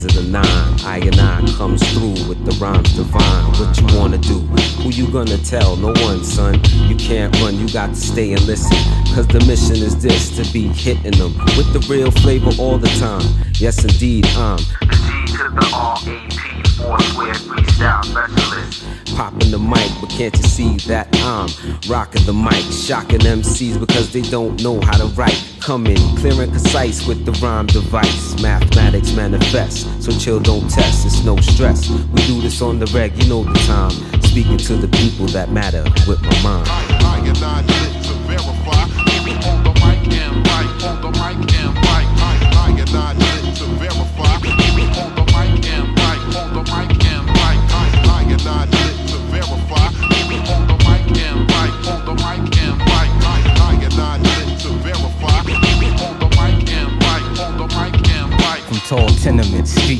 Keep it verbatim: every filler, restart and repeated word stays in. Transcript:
of the nine, I and I comes through with the rhymes divine. What you wanna do? Who you gonna tell? No one, son. You can't run, you got to stay and listen. Cause the mission is this, to be hitting them with the real flavor all the time. Yes indeed, I'm the G to the R A P, four square freestyle specialist. Popping the mic, but can't you see that I'm rocking the mic, shocking M Cs because they don't know how to write. Coming clear and concise with the rhyme device. Mathematics manifest, so chill, don't test, it's no stress. We do this on the reg, you know the time. Speaking to the people that matter with my mind. I, I and I lit to verify. People on the mic and right, on the mic and right. I, I and I